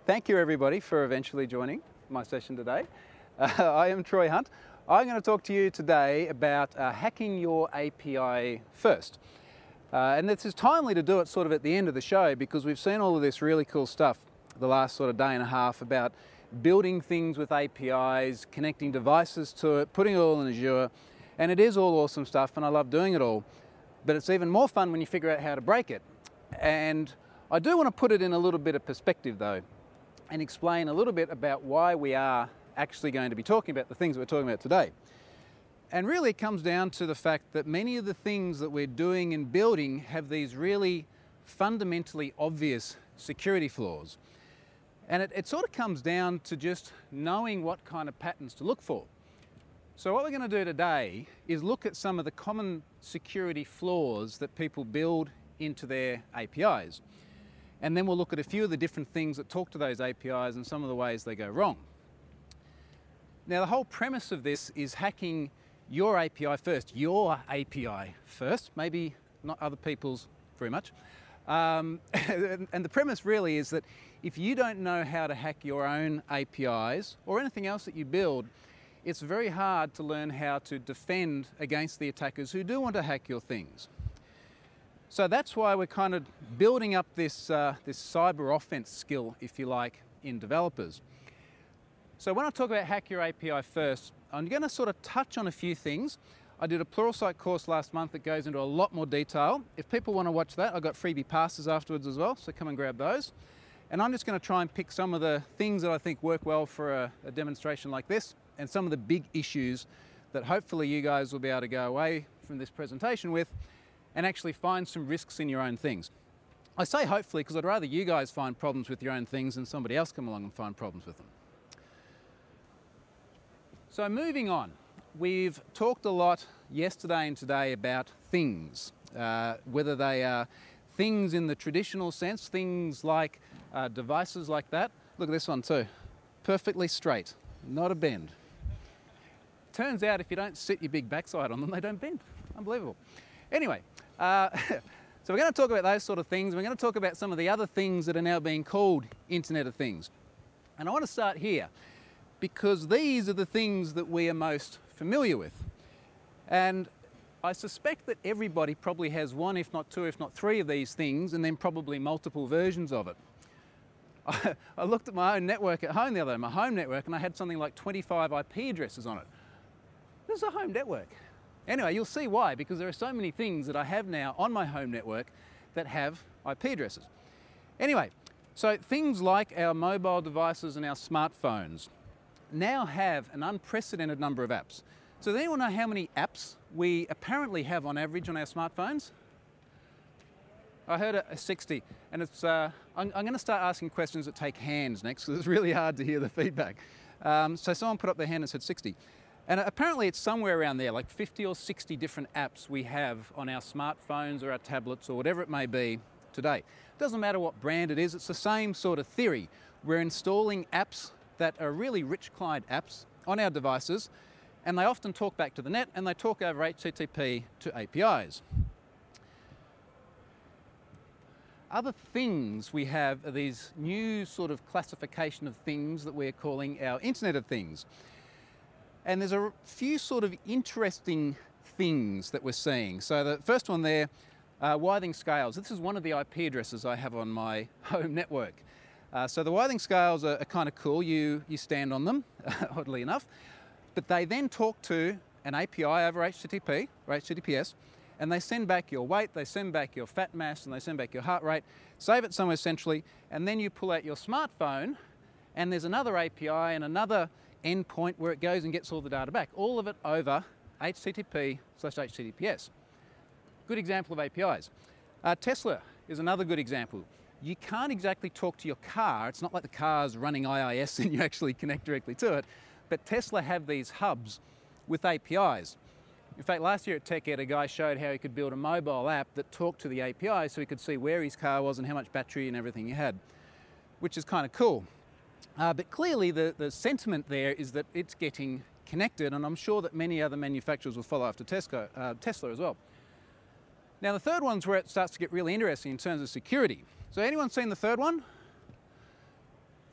Thank you everybody for eventually joining my session today. I am Troy Hunt. I'm going to talk to you today about hacking your API first. And this is timely to do it sort of at the end of the show because we've seen all of this really cool stuff the last sort of day and a half about building things with APIs, connecting devices to it, putting it all in Azure, and it is all awesome stuff and I love doing it all. But it's even more fun when you figure out how to break it. And I do want to put it in a little bit of perspective though, and explain a little bit about why we are actually going to be talking about the things we're talking about today. And really it comes down to the fact that many of the things that we're doing and building have these really fundamentally obvious security flaws. And it sort of comes down to just knowing what kind of patterns to look for. So what we're going to do today is look at some of the common security flaws that people build into their APIs. And then we'll look at a few of the different things that talk to those APIs and some of the ways they go wrong. Now, the whole premise of this is hacking your API first, maybe not other people's very much. And the premise really is that if you don't know how to hack your own APIs or anything else that you build, it's very hard to learn how to defend against the attackers who do want to hack your things. So that's why we're kind of building up this cyber offense skill, if you like, in developers. So when I talk about hack your API first, I'm going to sort of touch on a few things. I did a Pluralsight course last month that goes into a lot more detail. If people want to watch that, I've got freebie passes afterwards as well, so come and grab those. And I'm just going to try and pick some of the things that I think work well for a demonstration like this, and some of the big issues that hopefully you guys will be able to go away from this presentation with and actually find some risks in your own things. I say hopefully because I'd rather you guys find problems with your own things than somebody else come along and find problems with them. So moving on, we've talked a lot yesterday and today about things, whether they are things in the traditional sense, things like devices like that. Look at this one too, perfectly straight, not a bend. Turns out if you don't sit your big backside on them, they don't bend. Unbelievable. Anyway, so we're going to talk about those sort of things. We're going to talk about some of the other things that are now being called Internet of Things. And I want to start here because these are the things that we are most familiar with. And I suspect that everybody probably has one, if not two, if not three of these things, and then probably multiple versions of it. I looked at my own network at home the other day, my home network, and I had something like 25 IP addresses on it. This is a home network. Anyway, you'll see why, because there are so many things that I have now on my home network that have IP addresses. Anyway, so things like our mobile devices and our smartphones now have an unprecedented number of apps. So does anyone know how many apps we apparently have on average on our smartphones? I heard a 60, and it's, I'm going to start asking questions that take hands next, because it's really hard to hear the feedback. So someone put up their hand and said 60. And apparently it's somewhere around there, like 50 or 60 different apps we have on our smartphones or our tablets or whatever it may be today. It doesn't matter what brand it is, it's the same sort of theory. We're installing apps that are really rich client apps on our devices, and they often talk back to the net and they talk over HTTP to APIs. Other things we have are these new sort of classification of things that we're calling our Internet of Things. And there's a few sort of interesting things that we're seeing. So the first one there, Withing scales. This is one of the IP addresses I have on my home network. So the Withing scales are kind of cool. You stand on them, oddly enough. But they then talk to an API over HTTP or HTTPS, and they send back your weight, they send back your fat mass, and they send back your heart rate, save it somewhere centrally, and then you pull out your smartphone, and there's another API and another endpoint where it goes and gets all the data back. All of it over HTTP/HTTPS. Good example of APIs. Tesla is another good example. You can't exactly talk to your car. It's not like the car's running IIS and you actually connect directly to it. But Tesla have these hubs with APIs. In fact, last year at TechEd, a guy showed how he could build a mobile app that talked to the API so he could see where his car was and how much battery and everything he had, which is kind of cool. But clearly the sentiment there is that it's getting connected, and I'm sure that many other manufacturers will follow after Tesla as well. Now the third one's where it starts to get really interesting in terms of security. So anyone seen the third one?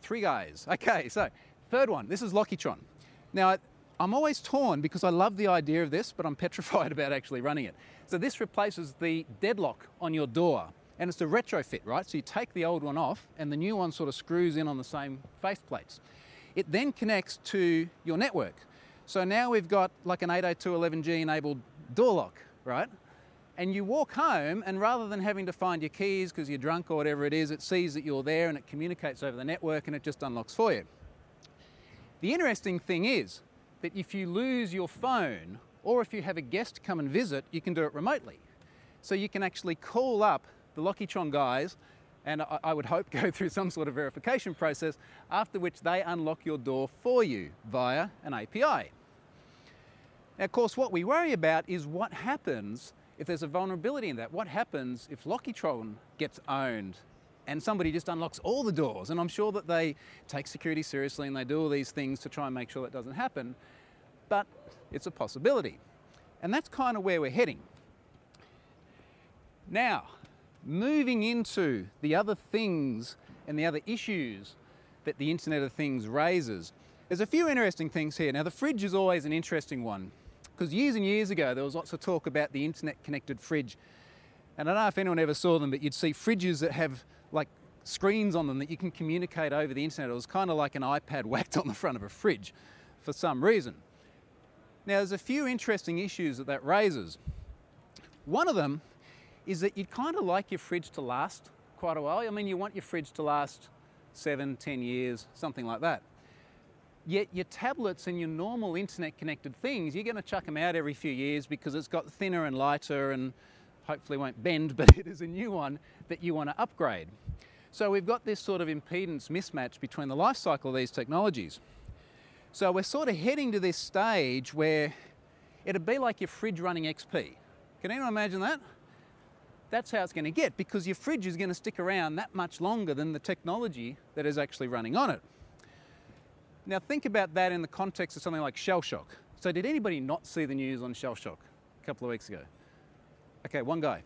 3 guys. Okay, so third one, this is Lockytron. Now, I'm always torn because I love the idea of this, but I'm petrified about actually running it. So this replaces the deadlock on your door, and it's a retrofit, right? So you take the old one off and the new one sort of screws in on the same faceplates. It then connects to your network. So now we've got like an 802.11g enabled door lock, right? And you walk home, and rather than having to find your keys because you're drunk or whatever it is, it sees that you're there and it communicates over the network and it just unlocks for you. The interesting thing is that if you lose your phone or if you have a guest come and visit, you can do it remotely. So you can actually call up the Lockytron guys, and I would hope go through some sort of verification process, after which they unlock your door for you via an API. Now, of course, what we worry about is what happens if there's a vulnerability in that. What happens if Lockytron gets owned and somebody just unlocks all the doors? And I'm sure that they take security seriously and they do all these things to try and make sure that doesn't happen, but it's a possibility. And that's kind of where we're heading. Now, moving into the other things and the other issues that the Internet of Things raises, there's a few interesting things here. Now, the fridge is always an interesting one, because years and years ago there was lots of talk about the internet-connected fridge. And I don't know if anyone ever saw them, but you'd see fridges that have like screens on them that you can communicate over the internet. It was kind of like an iPad whacked on the front of a fridge for some reason. Now, there's a few interesting issues that raises. One of them is that you'd kind of like your fridge to last quite a while. I mean, you want your fridge to last 7, 10 years, something like that. Yet your tablets and your normal internet-connected things, you're going to chuck them out every few years because it's got thinner and lighter and hopefully won't bend, but it is a new one that you want to upgrade. So we've got this sort of impedance mismatch between the life cycle of these technologies. So we're sort of heading to this stage where it'd be like your fridge running XP. Can anyone imagine that? That's how it's going to get, because your fridge is going to stick around that much longer than the technology that is actually running on it. Now think about that in the context of something like shell shock. So did anybody not see the news on shell shock a couple of weeks ago? Okay, one guy.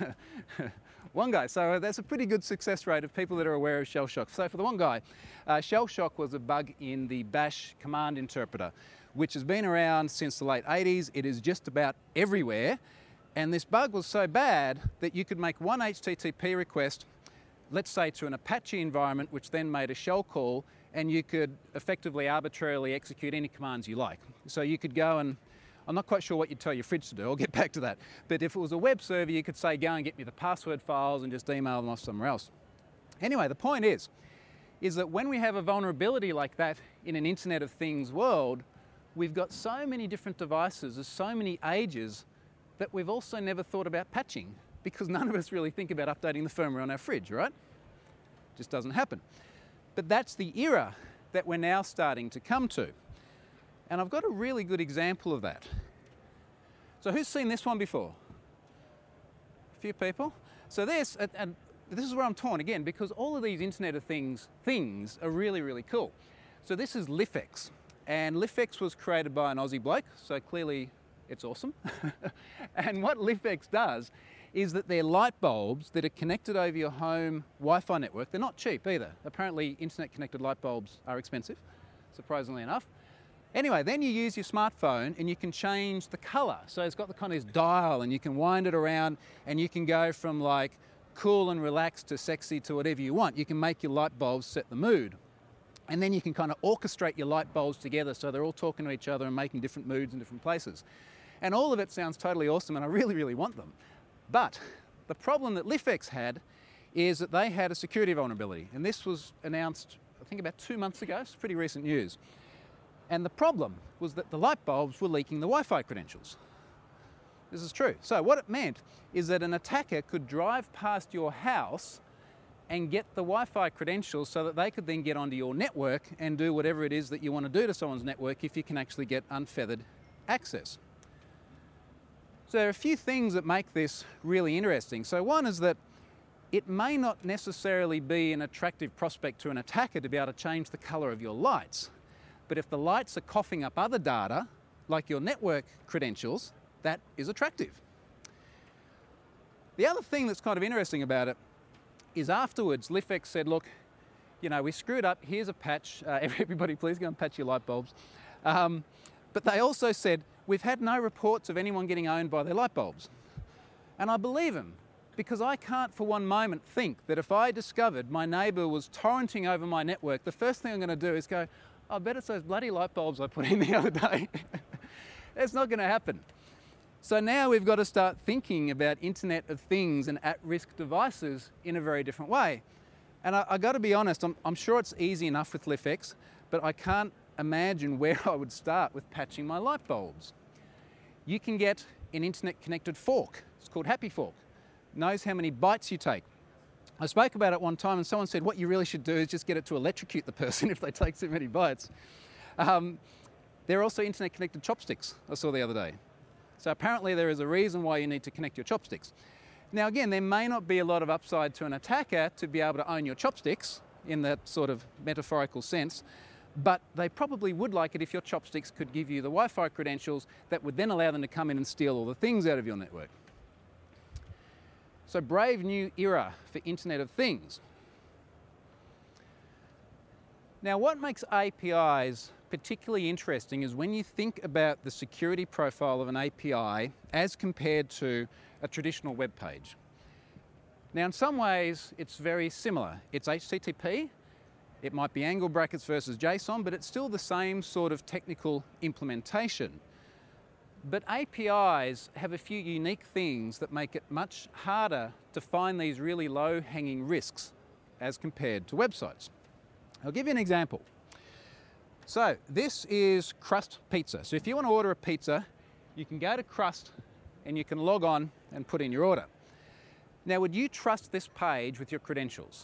One guy. So that's a pretty good success rate of people that are aware of shell shock. So for the one guy, shell shock was a bug in the Bash command interpreter, which has been around since the late 80s. It is just about everywhere. And this bug was so bad that you could make one HTTP request, let's say to an Apache environment, which then made a shell call, and you could effectively arbitrarily execute any commands you like. So you could go and, I'm not quite sure what you'd tell your fridge to do, I'll get back to that. But if it was a web server, you could say, go and get me the password files and just email them off somewhere else. Anyway, the point is that when we have a vulnerability like that in an Internet of Things world, we've got so many different devices, there's so many ages, that we've also never thought about patching, because none of us really think about updating the firmware on our fridge, right? Just doesn't happen. But that's the era that we're now starting to come to. And I've got a really good example of that. So who's seen this one before? A few people? So this, and this is where I'm torn again, because all of these Internet of Things are really, really cool. So this is LiftX. And LiftX was created by an Aussie bloke, so clearly it's awesome. And what LiftX does is that they're light bulbs that are connected over your home Wi-Fi network. They're not cheap either. Apparently internet-connected light bulbs are expensive, surprisingly enough. Anyway, then you use your smartphone and you can change the colour. So it's got the kind of this dial, and you can wind it around and you can go from like cool and relaxed to sexy to whatever you want. You can make your light bulbs set the mood. And then you can kind of orchestrate your light bulbs together so they're all talking to each other and making different moods in different places. And all of it sounds totally awesome, and I really, really want them. But the problem that LiftX had is that they had a security vulnerability. And this was announced, I think, about 2 months ago. It's pretty recent news. And the problem was that the light bulbs were leaking the Wi-Fi credentials. This is true. So what it meant is that an attacker could drive past your house and get the Wi-Fi credentials so that they could then get onto your network and do whatever it is that you want to do to someone's network if you can actually get unfeathered access. So there are a few things that make this really interesting. So one is that it may not necessarily be an attractive prospect to an attacker to be able to change the colour of your lights. But if the lights are coughing up other data, like your network credentials, that is attractive. The other thing that's kind of interesting about it is afterwards, LiftX said, look, we screwed up, here's a patch, everybody please go and patch your light bulbs. But they also said, we've had no reports of anyone getting owned by their light bulbs. And I believe them, because I can't for one moment think that if I discovered my neighbour was torrenting over my network, the first thing I'm going to do is go, I bet it's those bloody light bulbs I put in the other day. It's not going to happen. So now we've got to start thinking about Internet of Things and at-risk devices in a very different way. And I've got to be honest, I'm sure it's easy enough with LiftX, but I can't imagine where I would start with patching my light bulbs. You can get an internet-connected fork. It's called Happy Fork. Knows how many bytes you take. I spoke about it one time and someone said what you really should do is just get it to electrocute the person if they take too many bytes. There are also internet-connected chopsticks I saw the other day. So apparently there is a reason why you need to connect your chopsticks. Now again, there may not be a lot of upside to an attacker to be able to own your chopsticks in that sort of metaphorical sense, but they probably would like it if your chopsticks could give you the Wi-Fi credentials that would then allow them to come in and steal all the things out of your network. So brave new era for Internet of Things. Now what makes APIs particularly interesting is when you think about the security profile of an API as compared to a traditional web page. Now in some ways it's very similar. It's HTTP, it might be angle brackets versus JSON, but it's still the same sort of technical implementation. But APIs have a few unique things that make it much harder to find these really low-hanging risks as compared to websites. I'll give you an example. So this is Crust Pizza. So if you want to order a pizza, you can go to Crust and you can log on and put in your order. Now, would you trust this page with your credentials?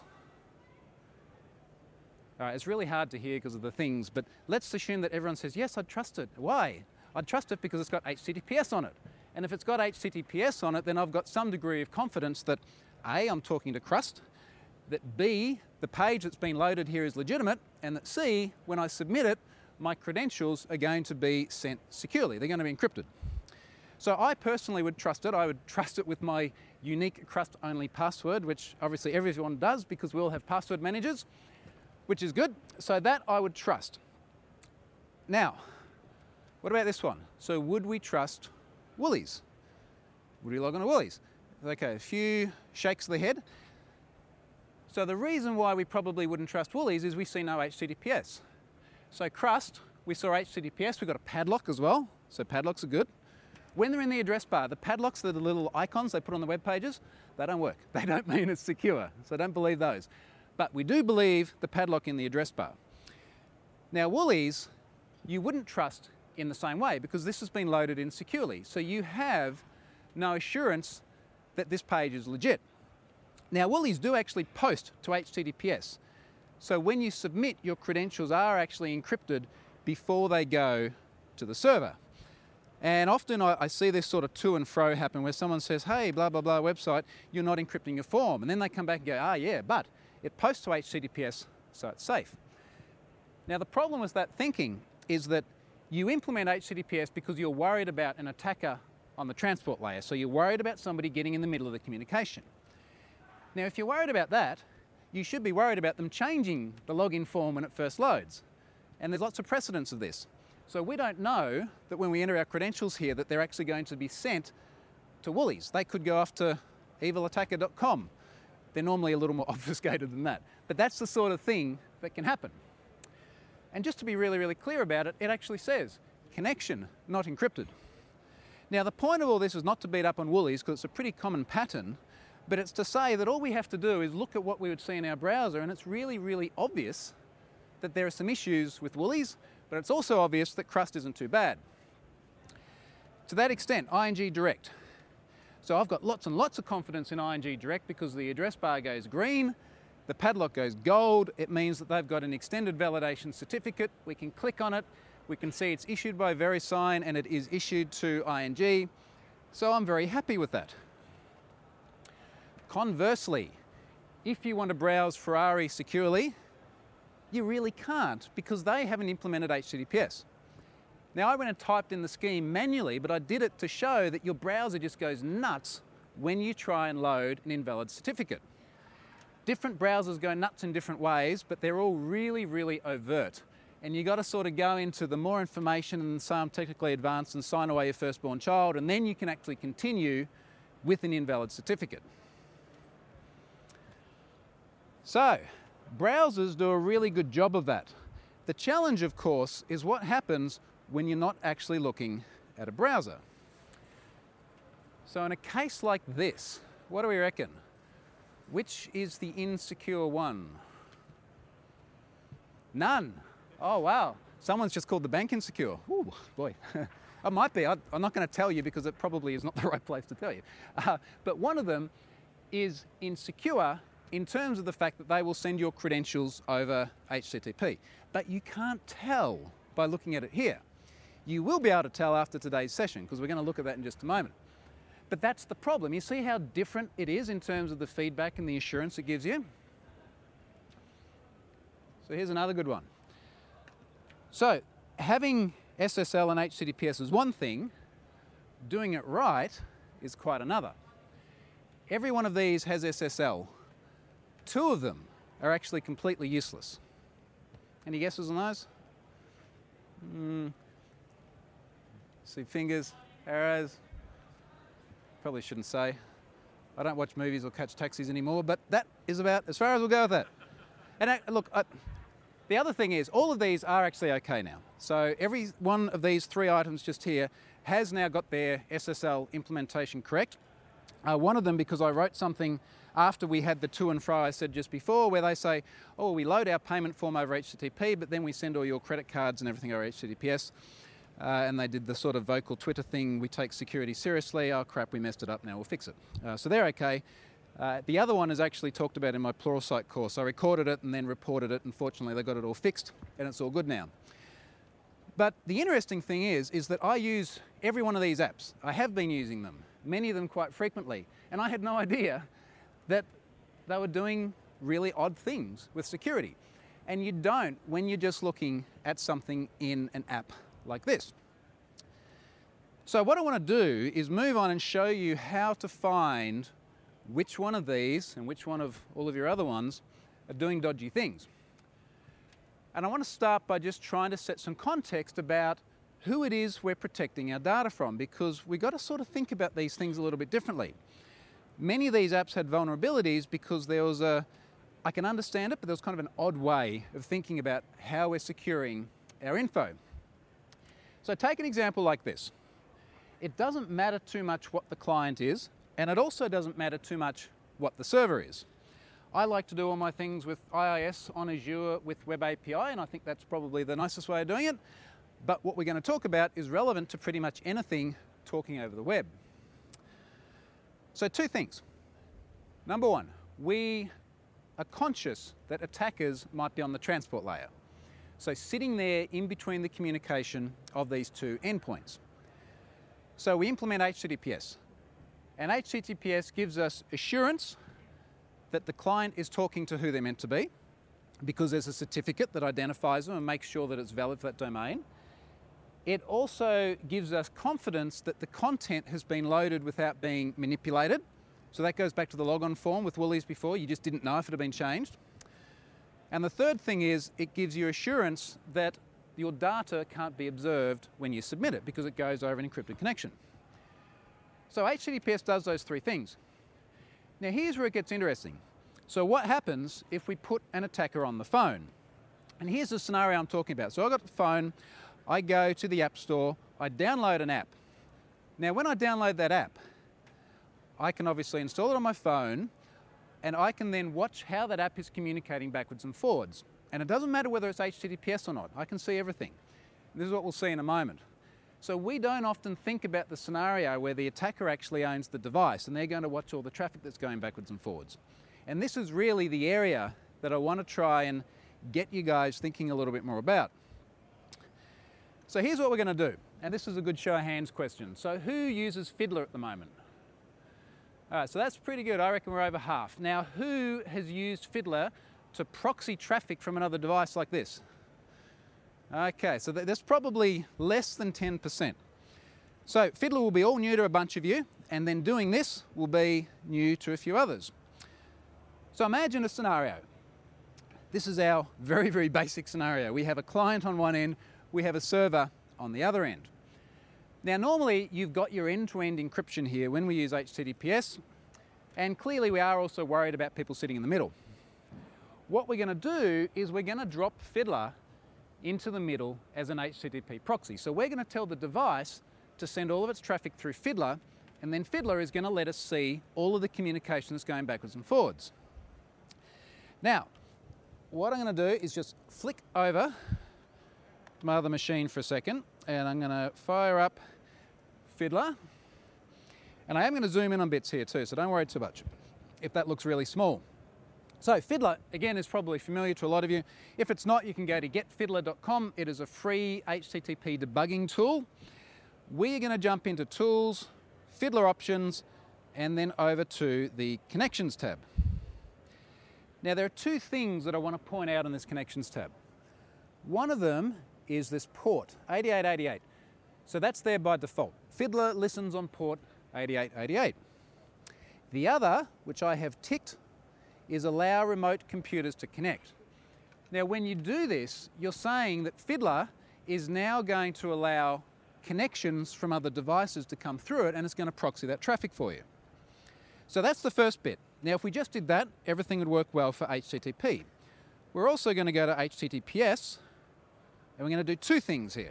All right, it's really hard to hear because of the things, but let's assume that everyone says, yes, I'd trust it. Why? I'd trust it because it's got HTTPS on it. And if it's got HTTPS on it, then I've got some degree of confidence that A, I'm talking to Crust, that B, the page that's been loaded here is legitimate, and that C, when I submit it, my credentials are going to be sent securely. They're going to be encrypted. So I personally would trust it. I would trust it with my unique Crust-only password, which obviously everyone does because we all have password managers, which is good. So that I would trust. Now, what about this one? So would we trust Woolies? Would we log on to Woolies? Okay, a few shakes of the head. So the reason why we probably wouldn't trust Woolies is we see no HTTPS. So Crust, we saw HTTPS, we've got a padlock as well, so padlocks are good. When they're in the address bar, the padlocks are the little icons they put on the web pages, they don't work. They don't mean it's secure, so don't believe those. But we do believe the padlock in the address bar. Now Woolies, you wouldn't trust in the same way because this has been loaded in securely. So you have no assurance that this page is legit. Now Woolies do actually post to HTTPS. So when you submit, your credentials are actually encrypted before they go to the server. And often I see this sort of to and fro happen where someone says, hey, blah, blah, blah website, you're not encrypting your form. And then they come back and go, yeah, but it posts to HTTPS, so it's safe. Now the problem with that thinking is that you implement HTTPS because you're worried about an attacker on the transport layer. So you're worried about somebody getting in the middle of the communication. Now, if you're worried about that, you should be worried about them changing the login form when it first loads. And there's lots of precedents of this. So we don't know that when we enter our credentials here that they're actually going to be sent to Woolies. They could go off to evilattacker.com. They're normally a little more obfuscated than that. But that's the sort of thing that can happen. And just to be really, really clear about it, it actually says connection, not encrypted. Now, the point of all this is not to beat up on Woolies because it's a pretty common pattern, but it's to say that all we have to do is look at what we would see in our browser, and it's really, really obvious that there are some issues with Woolies, but it's also obvious that Crust isn't too bad. To that extent, ING Direct. So I've got lots and lots of confidence in ING Direct because the address bar goes green, the padlock goes gold. It means that they've got an extended validation certificate. We can click on it. We can see it's issued by VeriSign and it is issued to ING. So I'm very happy with that. Conversely, if you want to browse Ferrari securely, you really can't because they haven't implemented HTTPS. Now, I went and typed in the scheme manually, but I did it to show that your browser just goes nuts when you try and load an invalid certificate. Different browsers go nuts in different ways, but they're all really, really overt. And you got to sort of go into the more information and say I'm technically advanced and sign away your firstborn child, and then you can actually continue with an invalid certificate. So, browsers do a really good job of that. The challenge, of course, is what happens when you're not actually looking at a browser. So in a case like this, what do we reckon? Which is the insecure one? None. Oh, wow. Someone's just called the bank insecure. Ooh, boy. I might be. I'm not going to tell you because it probably is not the right place to tell you. But one of them is insecure in terms of the fact that they will send your credentials over HTTP. But you can't tell by looking at it here. You will be able to tell after today's session because we're going to look at that in just a moment. But that's the problem. You see how different it is in terms of the feedback and the assurance it gives you? So here's another good one. So having SSL and HTTPS is one thing, doing it right is quite another. Every one of these has SSL. 2 of them are actually completely useless. Any guesses on those? See fingers, arrows. Probably shouldn't say. I don't watch movies or catch taxis anymore, but that is about as far as we'll go with that. And look, the other thing is, all of these are actually okay now. So every one of these 3 items just here has now got their SSL implementation correct. One of them, because I wrote something after we had the to and fro I said just before, where they say, oh, we load our payment form over HTTP, but then we send all your credit cards and everything over HTTPS. And they did the sort of vocal Twitter thing, we take security seriously, oh crap, we messed it up, now we'll fix it. So they're okay. The other one is actually talked about in my Pluralsight course. I recorded it and then reported it, and fortunately they got it all fixed, and it's all good now. But the interesting thing is that I use every one of these apps. I have been using them, many of them quite frequently, and I had no idea that they were doing really odd things with security. And you don't when you're just looking at something in an app like this. So what I want to do is move on and show you how to find which one of these and which one of all of your other ones are doing dodgy things. And I want to start by just trying to set some context about who it is we're protecting our data from, because we've got to sort of think about these things a little bit differently. Many of these apps had vulnerabilities because there was I can understand it, but there was kind of an odd way of thinking about how we're securing our info. So take an example like this. It doesn't matter too much what the client is, and it also doesn't matter too much what the server is. I like to do all my things with IIS on Azure with Web API, and I think that's probably the nicest way of doing it. But what we're going to talk about is relevant to pretty much anything talking over the web. So 2 things. Number 1, we are conscious that attackers might be on the transport layer. So sitting there in between the communication of these 2 endpoints. So we implement HTTPS. And HTTPS gives us assurance that the client is talking to who they're meant to be, because there's a certificate that identifies them and makes sure that it's valid for that domain. It also gives us confidence that the content has been loaded without being manipulated. So that goes back to the logon form with Woolies before. You just didn't know if it had been changed. And the third thing is it gives you assurance that your data can't be observed when you submit it because it goes over an encrypted connection. So HTTPS does those 3 things. Now here's where it gets interesting. So what happens if we put an attacker on the phone? And here's the scenario I'm talking about. So I've got the phone, I go to the App Store, I download an app. Now when I download that app, I can obviously install it on my phone, and I can then watch how that app is communicating backwards and forwards. And it doesn't matter whether it's HTTPS or not, I can see everything. This is what we'll see in a moment. So we don't often think about the scenario where the attacker actually owns the device and they're going to watch all the traffic that's going backwards and forwards. And this is really the area that I want to try and get you guys thinking a little bit more about. So here's what we're going to do. And this is a good show of hands question. So who uses Fiddler at the moment? All right, so that's pretty good. I reckon we're over half. Now, who has used Fiddler to proxy traffic from another device like this? Okay, so that's probably less than 10%. So Fiddler will be all new to a bunch of you, and then doing this will be new to a few others. So imagine a scenario. This is our very, very basic scenario. We have a client on one end, we have a server on the other end. Now normally you've got your end-to-end encryption here when we use HTTPS, and clearly we are also worried about people sitting in the middle. What we're going to do is we're going to drop Fiddler into the middle as an HTTP proxy. So we're going to tell the device to send all of its traffic through Fiddler, and then Fiddler is going to let us see all of the communication that's going backwards and forwards. Now, what I'm going to do is just flick over my other machine for a second, and I'm going to fire up Fiddler. And I am going to zoom in on bits here too, so don't worry too much if that looks really small. So Fiddler, again, is probably familiar to a lot of you. If it's not, you can go to getfiddler.com. It is a free HTTP debugging tool. We're going to jump into Tools, Fiddler Options, and then over to the Connections tab. Now, there are two things that I want to point out in this Connections tab. One of them is this port, 8888. So that's there by default. Fiddler listens on port 8888. The other, which I have ticked, is allow remote computers to connect. Now when you do this, you're saying that Fiddler is now going to allow connections from other devices to come through it, and it's going to proxy that traffic for you. So that's the first bit. Now if we just did that, everything would work well for HTTP. We're also going to go to HTTPS, and we're going to do two things here.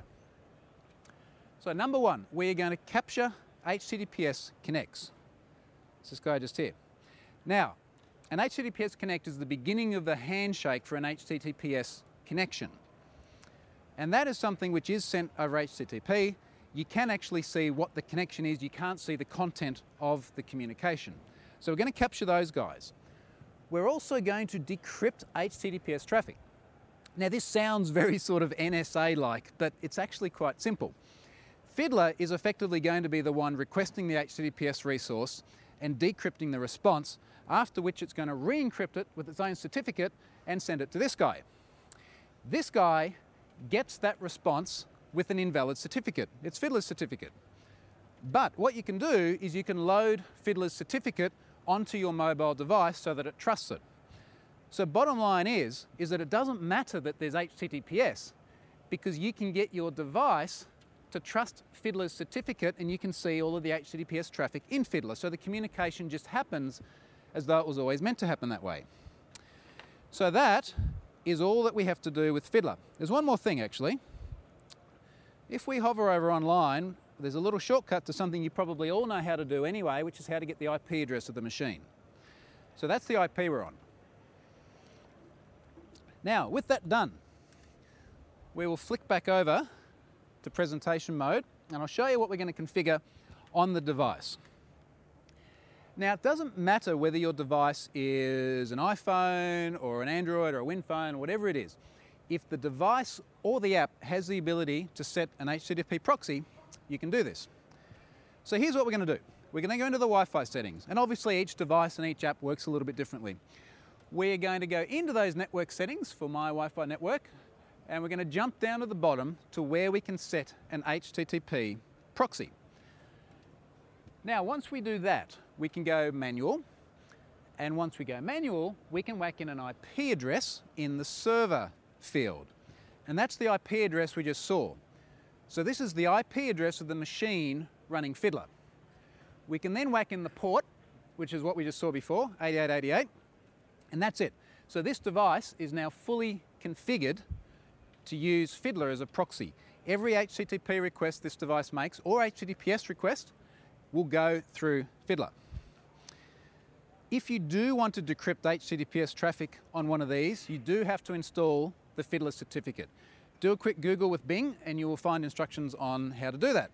So number one, we're going to capture HTTPS connects. It's this guy just here. Now, an HTTPS connect is the beginning of the handshake for an HTTPS connection. And that is something which is sent over HTTP. You can actually see what the connection is. You can't see the content of the communication. So we're going to capture those guys. We're also going to decrypt HTTPS traffic. Now this sounds very sort of NSA-like, but it's actually quite simple. Fiddler is effectively going to be the one requesting the HTTPS resource and decrypting the response, after which it's going to re-encrypt it with its own certificate and send it to this guy. This guy gets that response with an invalid certificate. It's Fiddler's certificate. But what you can do is you can load Fiddler's certificate onto your mobile device so that it trusts it. So bottom line is that it doesn't matter that there's HTTPS, because you can get your device to trust Fiddler's certificate and you can see all of the HTTPS traffic in Fiddler. So the communication just happens as though it was always meant to happen that way. So that is all that we have to do with Fiddler. There's one more thing actually. If we hover over online, there's a little shortcut to something you probably all know how to do anyway, which is how to get the IP address of the machine. So that's the IP we're on. Now, with that done, we will flick back over to presentation mode, and I'll show you what we're going to configure on the device. Now, it doesn't matter whether your device is an iPhone or an Android or a WinPhone or whatever it is. If the device or the app has the ability to set an HTTP proxy, you can do this. So here's what we're going to do. We're going to go into the Wi-Fi settings, and obviously each device and each app works a little bit differently. We're going to go into those network settings for my Wi-Fi network, and we're going to jump down to the bottom to where we can set an HTTP proxy. Now, once we do that, we can go manual, and once we go manual, we can whack in an IP address in the server field, and that's the IP address we just saw. So this is the IP address of the machine running Fiddler. We can then whack in the port, which is what we just saw before, 8888, and that's it. So this device is now fully configured to use Fiddler as a proxy. Every HTTP request this device makes, or HTTPS request, will go through Fiddler. If you do want to decrypt HTTPS traffic on one of these, you do have to install the Fiddler certificate. Do a quick Google with Bing and you will find instructions on how to do that.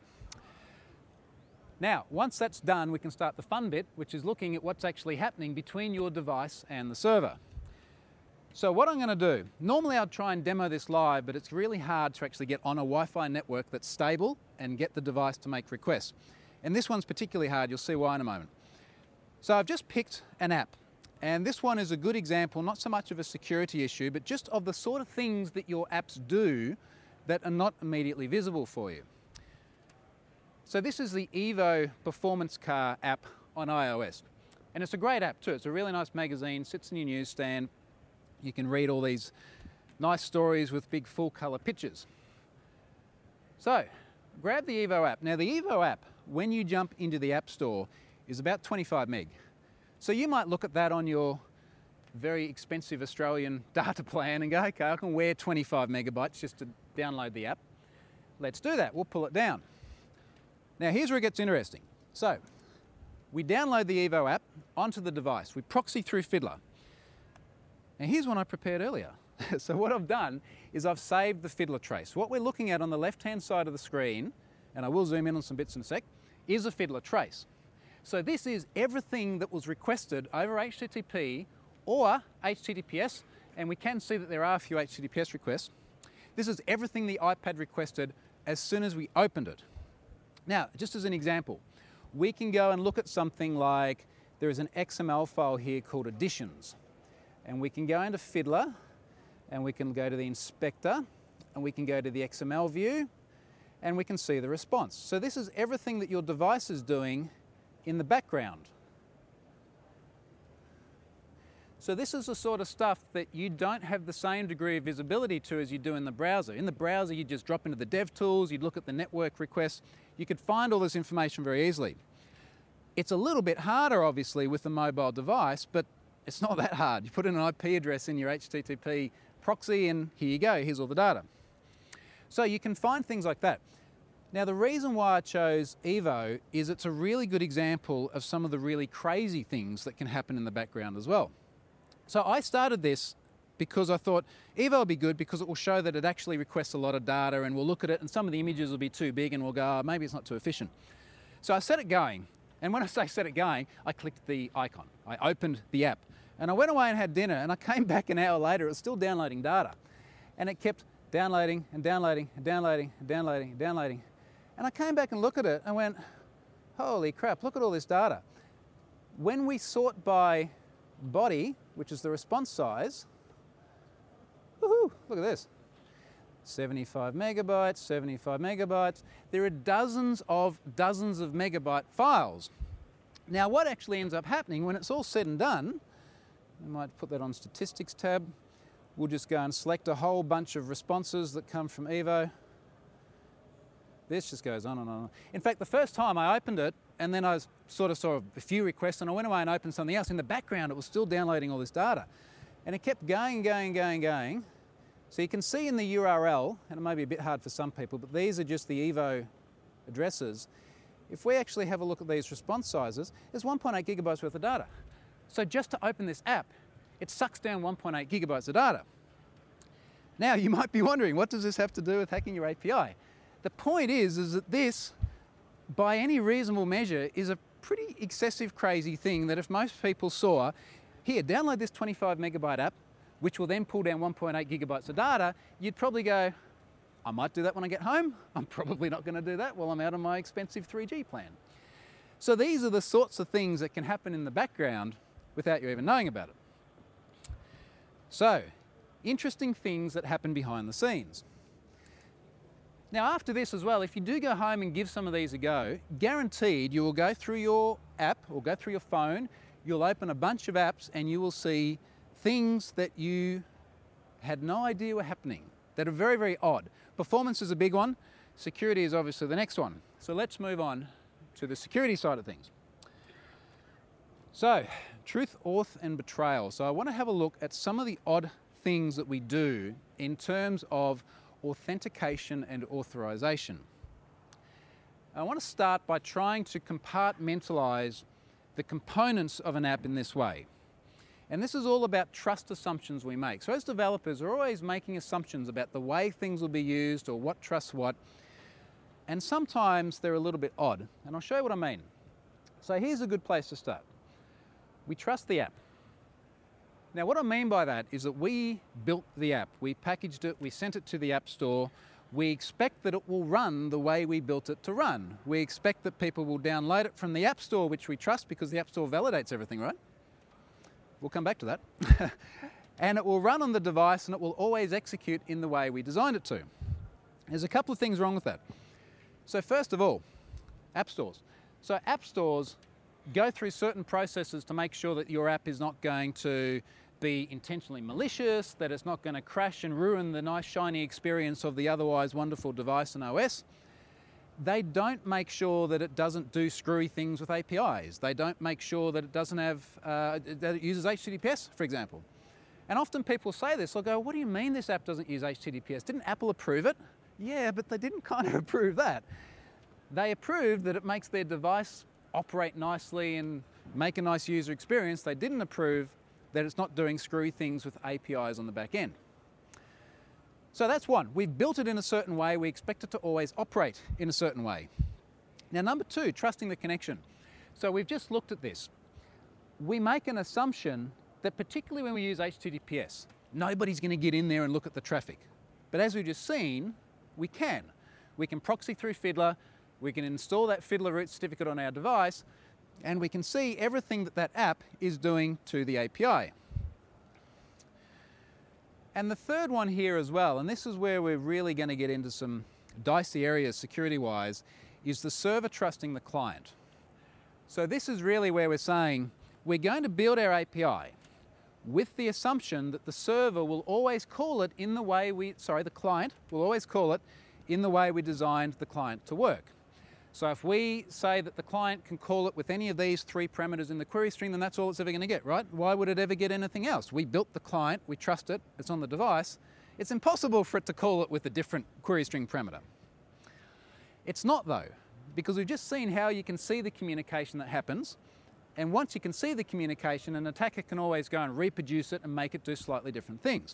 Now, once that's done, we can start the fun bit, which is looking at what's actually happening between your device and the server. So what I'm going to do, normally I'd try and demo this live, but it's really hard to actually get on a Wi-Fi network that's stable and get the device to make requests. And this one's particularly hard, you'll see why in a moment. So I've just picked an app, and this one is a good example, not so much of a security issue, but just of the sort of things that your apps do that are not immediately visible for you. So this is the Evo Performance Car app on iOS. And it's a great app too. It's a really nice magazine, sits in your newsstand. You can read all these nice stories with big full colour pictures. So, grab the Evo app. Now the Evo app, when you jump into the App Store, is about 25 meg. So you might look at that on your very expensive Australian data plan and go, okay, I can wear 25 megabytes just to download the app. Let's do that. We'll pull it down. Now here's where it gets interesting. So we download the Evo app onto the device. We proxy through Fiddler. Now here's one I prepared earlier. So what I've done is I've saved the Fiddler trace. What we're looking at on the left-hand side of the screen, and I will zoom in on some bits in a sec, is a Fiddler trace. So this is everything that was requested over HTTP or HTTPS, and we can see that there are a few HTTPS requests. This is everything the iPad requested as soon as we opened it. Now, just as an example, we can go and look at something like, there is an XML file here called additions, and we can go into Fiddler, and we can go to the inspector, and we can go to the XML view, and we can see the response. So this is everything that your device is doing in the background. So this is the sort of stuff that you don't have the same degree of visibility to as you do in the browser. In the browser, you just drop into the DevTools, you'd look at the network requests, you could find all this information very easily. It's a little bit harder, obviously, with the mobile device, but it's not that hard. You put in an IP address in your HTTP proxy and here you go, here's all the data. So you can find things like that. Now the reason why I chose Evo is it's a really good example of some of the really crazy things that can happen in the background as well. So I started this because I thought Evo will be good because it will show that it actually requests a lot of data, and we'll look at it and some of the images will be too big and we'll go, oh, maybe it's not too efficient. So I set it going, and when I say set it going, I clicked the icon. I opened the app and I went away and had dinner, and I came back an hour later, it was still downloading data. And it kept downloading and downloading and downloading and downloading and downloading. And I came back and looked at it and went, holy crap, look at all this data. When we sort by body, which is the response size, woohoo, look at this. 75 megabytes, 75 megabytes. There are dozens of megabyte files. Now what actually ends up happening when it's all said and done, we might put that on statistics tab. We'll just go and select a whole bunch of responses that come from Evo. This just goes on and on. In fact, the first time I opened it, and then I sort of saw a few requests, and I went away and opened something else. In the background, it was still downloading all this data. And it kept going. So you can see in the URL, and it may be a bit hard for some people, but these are just the Evo addresses. If we actually have a look at these response sizes, there's 1.8 gigabytes worth of data. So just to open this app, it sucks down 1.8 gigabytes of data. Now, you might be wondering, what does this have to do with hacking your API? The point is that this, by any reasonable measure, is a pretty excessive, crazy thing that if most people saw, here, download this 25 megabyte app, which will then pull down 1.8 gigabytes of data, you'd probably go, I might do that when I get home. I'm probably not going to do that while I'm out on my expensive 3G plan. So these are the sorts of things that can happen in the background without you even knowing about it. So, interesting things that happen behind the scenes. Now after this as well, if you do go home and give some of these a go, guaranteed you will go through your app or go through your phone, you'll open a bunch of apps and you will see things that you had no idea were happening, that are very, very odd. Performance is a big one. Security is obviously the next one. So let's move on to the security side of things. So, truth, auth, and betrayal. So I want to have a look at some of the odd things that we do in terms of authentication and authorization. I want to start by trying to compartmentalize the components of an app in this way. And this is all about trust assumptions we make. So as developers, we're always making assumptions about the way things will be used or what trusts what. And sometimes they're a little bit odd. And I'll show you what I mean. So here's a good place to start. We trust the app. Now what I mean by that is that we built the app, we packaged it, we sent it to the App Store, we expect that it will run the way we built it to run. We expect that people will download it from the App Store, which we trust because the App Store validates everything, right? We'll come back to that. And it will run on the device and it will always execute in the way we designed it to. There's a couple of things wrong with that. So first of all, App Stores. So App Stores go through certain processes to make sure that your app is not going to be intentionally malicious, that it's not going to crash and ruin the nice shiny experience of the otherwise wonderful device and OS. They don't make sure that it doesn't do screwy things with APIs. They don't make sure that it doesn't have, that it uses HTTPS, for example. And often people say this, they'll go, what do you mean this app doesn't use HTTPS? Didn't Apple approve it? Yeah, but they didn't kind of approve that. They approved that it makes their device operate nicely and make a nice user experience. They didn't approve that it's not doing screwy things with APIs on the back end. So that's one. We've built it in a certain way. We expect it to always operate in a certain way. Now, number two, trusting the connection. So we've just looked at this. We make an assumption that particularly when we use HTTPS, nobody's going to get in there and look at the traffic. But as we've just seen, we can. We can proxy through Fiddler, we can install that Fiddler root certificate on our device, and we can see everything that that app is doing to the API. And the third one here as well, and this is where we're really going to get into some dicey areas security-wise, is the server trusting the client. So this is really where we're saying we're going to build our API with the assumption that the server will always call it in the way the client will always call it in the way we designed the client to work. So if we say that the client can call it with any of these three parameters in the query string, then that's all it's ever going to get, right? Why would it ever get anything else? We built the client, we trust it, it's on the device. It's impossible for it to call it with a different query string parameter. It's not though, because we've just seen how you can see the communication that happens. And once you can see the communication, an attacker can always go and reproduce it and make it do slightly different things.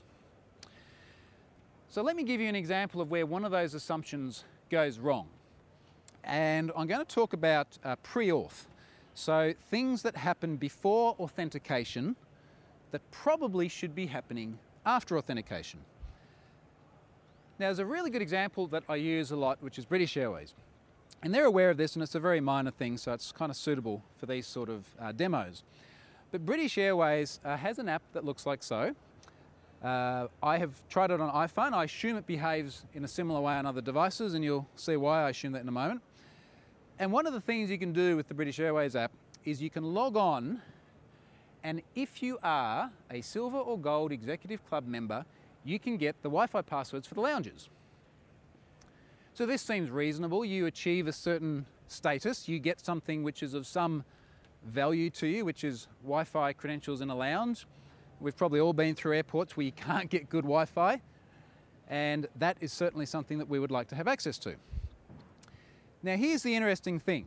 So let me give you an example of where one of those assumptions goes wrong. And I'm going to talk about pre-auth. So things that happen before authentication that probably should be happening after authentication. Now, there's a really good example that I use a lot, which is British Airways. And they're aware of this, and it's a very minor thing, so it's kind of suitable for these sort of demos. But British Airways has an app that looks like so. I have tried it on iPhone. I assume it behaves in a similar way on other devices, and you'll see why I assume that in a moment. And one of the things you can do with the British Airways app is you can log on, and if you are a Silver or Gold Executive Club member, you can get the Wi-Fi passwords for the lounges. So this seems reasonable. You achieve a certain status, you get something which is of some value to you, which is Wi-Fi credentials in a lounge. We've probably all been through airports where you can't get good Wi-Fi, and that is certainly something that we would like to have access to. Now here's the interesting thing.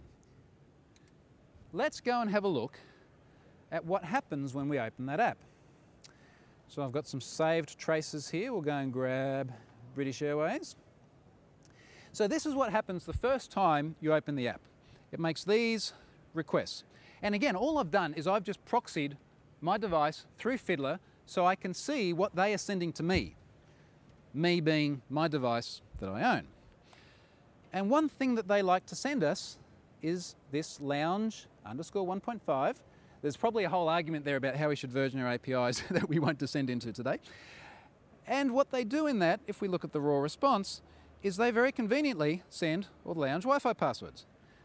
Let's go and have a look at what happens when we open that app. So I've got some saved traces here. We'll go and grab British Airways. So this is what happens the first time you open the app. It makes these requests. And again, all I've done is I've just proxied my device through Fiddler so I can see what they are sending to me being my device that I own. And one thing that they like to send us is this lounge underscore 1.5. There's probably a whole argument there about how we should version our APIs that we won't descend into today. And what they do in that, if we look at the raw response, is they very conveniently send all the lounge Wi-Fi passwords.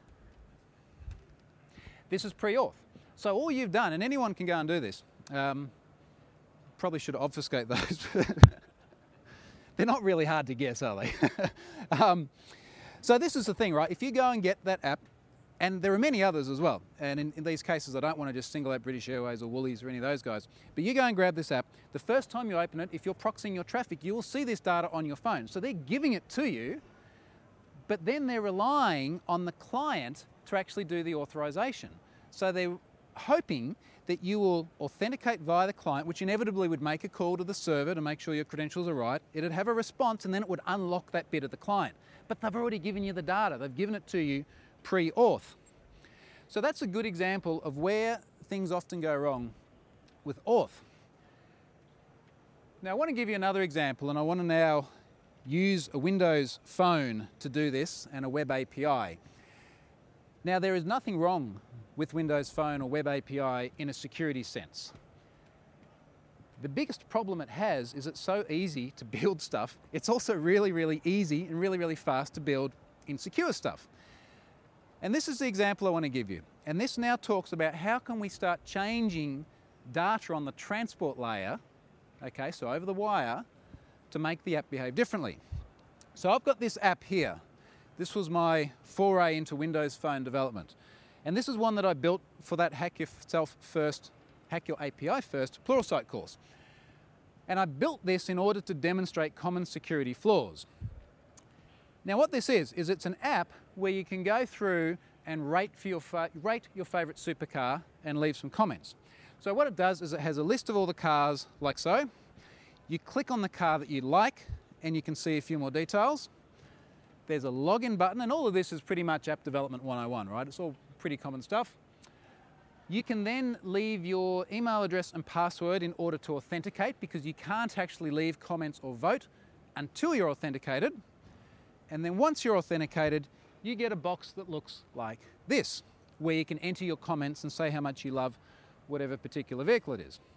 This is pre-auth. So all you've done, and anyone can go and do this, probably should obfuscate those. They're not really hard to guess, are they? So this is the thing, right? If you go and get that app, and there are many others as well, and in these cases I don't want to just single out British Airways or Woolies or any of those guys, but you go and grab this app, the first time you open it, if you're proxying your traffic, you will see this data on your phone. So they're giving it to you, but then they're relying on the client to actually do the authorization. So they're hoping that you will authenticate via the client, which inevitably would make a call to the server to make sure your credentials are right. It'd have a response, and then it would unlock that bit of the client. But they've already given you the data. They've given it to you pre-auth. So that's a good example of where things often go wrong with auth. Now I want to give you another example, and I want to now use a Windows phone to do this and a web API. Now there is nothing wrong with Windows Phone or web API in a security sense. The biggest problem it has is it's so easy to build stuff. It's also really, really easy and really, really fast to build insecure stuff. And this is the example I want to give you. And this now talks about how can we start changing data on the transport layer, okay, so over the wire, to make the app behave differently. So I've got this app here. This was my foray into Windows Phone development. And this is one that I built for that Hack Yourself First, Hack Your API First Pluralsight course. And I built this in order to demonstrate common security flaws. Now what this is it's an app where you can go through and rate your favourite supercar and leave some comments. So what it does is it has a list of all the cars like so. You click on the car that you like and you can see a few more details. There's a login button, and all of this is pretty much app development 101, right? It's all pretty common stuff. You can then leave your email address and password in order to authenticate, because you can't actually leave comments or vote until you're authenticated. And then once you're authenticated, you get a box that looks like this, where you can enter your comments and say how much you love whatever particular vehicle it is.